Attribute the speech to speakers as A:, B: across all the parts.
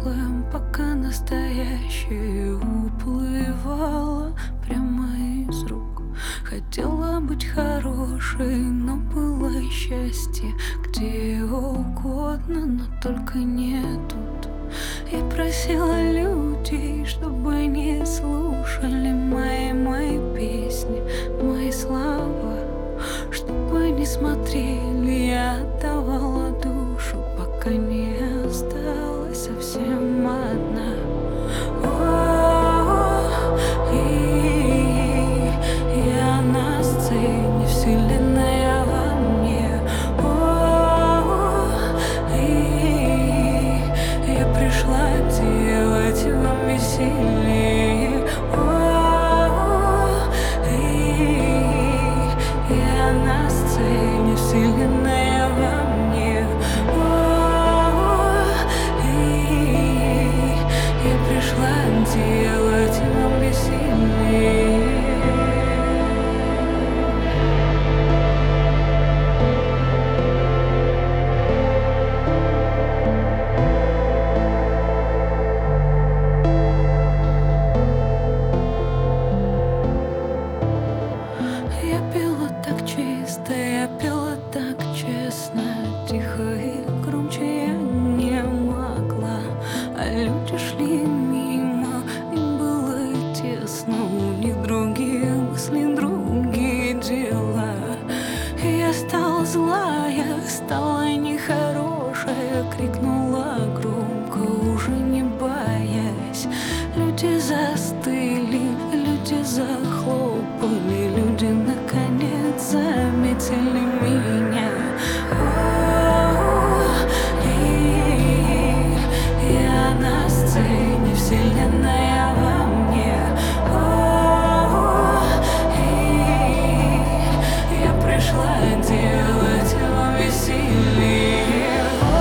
A: прошлым, пока настоящее уплывало прямо из рук. Хотела быть хорошей, но было счастье где угодно, но только не тут. Я просила людей, чтобы не слушали мои песни, мои слова, чтобы не смотрели. Я отдавала душу, пока не осталась совсем одна. И я на сцене, вселенная во мне. И я пришла делать вам веселее. И я на сцене, вселенная во мне. И я пришла делать вам веселее. Я пела так чисто, я пела так честно, тихо и громче я не могла. А люди шли мимо, им было тесно, у них другие мысли, другие дела. И я стала злая, стала нехорошая, крикнула громко, уже не боясь. Люди застыли, люди захлопали, люди наконец заметили меня. И я на сцене, вселенная во мне. И я пришла делать вам веселее.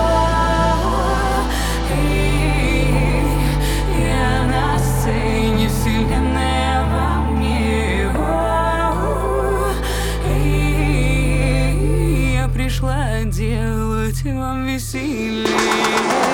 A: И я на сцене, вселенная во мне. И я пришла делать вам веселее.